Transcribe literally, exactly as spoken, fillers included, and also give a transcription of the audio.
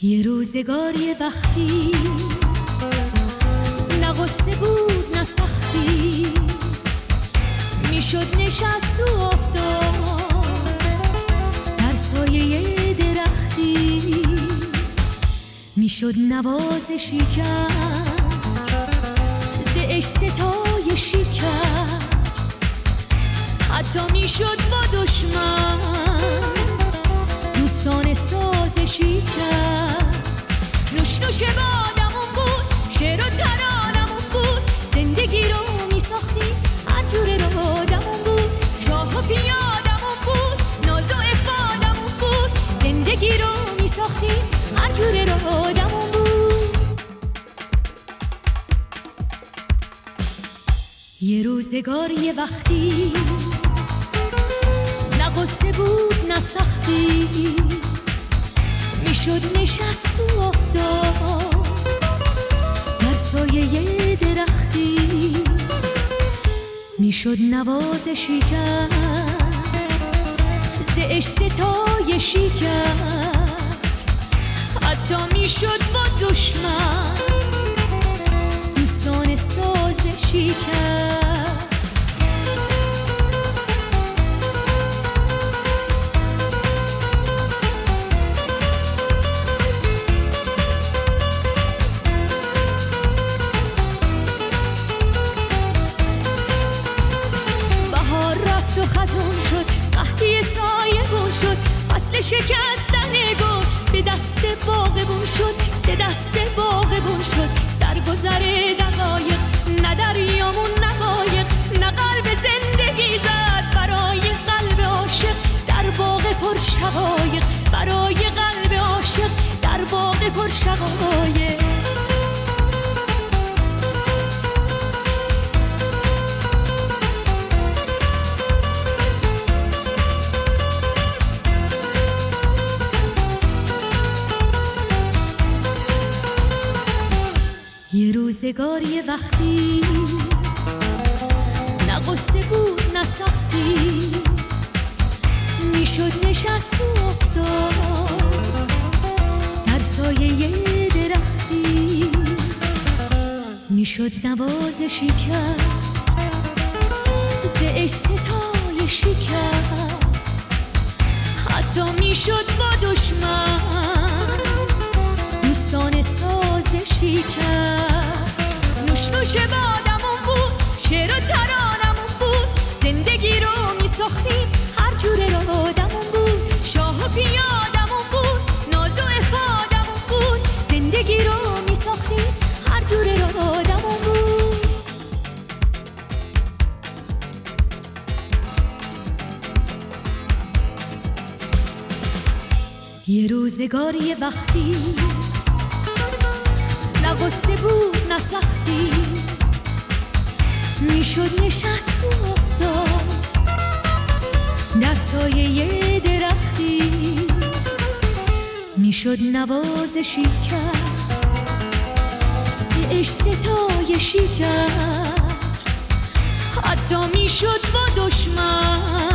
یه روزگار یه وقتی نه غصه بود نه سختی، میشد نشست تو آفتاب در سایه درختی، میشد نوازشی کرد ز عشق ستایشی کرد، حتی میشد با دشمن دوستان سازشی کرد. نوش نوش بادمون بود، شعر و ترانمون بود، زندگی رو میساختیم هر جور رادمون بود، شاه و پیادمون بود، ناز و افادمون بود، زندگی رو میساختیم هر جور رادمون بود. یه روزگار یه وقتی نه غصه بود نه سختی، میشد نشست تو آفتاب در سایه درختی، میشد نوازشی کرد ز عشق ستایشی کرد، حتی میشد با دشمن دوستان سازشی کرد. خزون شد، قحطی سایه بون شد، فصل شکستن گل به دست باغبون شد، به دست باغبون شد. در گذر دقایق نه دریامون نقایق، نه قلب زندگی زد برای قلب عاشق در باغ پر شقایق، برای قلب عاشق در باغ پر شقایق. یه روزگار یه وقتی نه غصه بود نه سختی، میشد نشست تو آفتاب در سایه درختی، میشد نوازشی کرد ز عشق ستایشی کرد، حتی میشد با دشمن دوستان سازشی کرد. نوش نوش بادمون بود، شعر و ترانمون بود، زندگی رو میساختیم هر جور رادمون بود، شاه و پیادمون بود، ناز و افادمون بود، زندگی رو میساختیم هر جور رادمون بود. یه روزگار یه وقتی نه غصه بود نه سختی، میشد نشست تو آفتاب در سایه درختی، میشد نوازشی کرد ز عشق ستایشی کرد، حتی میشد با دشمن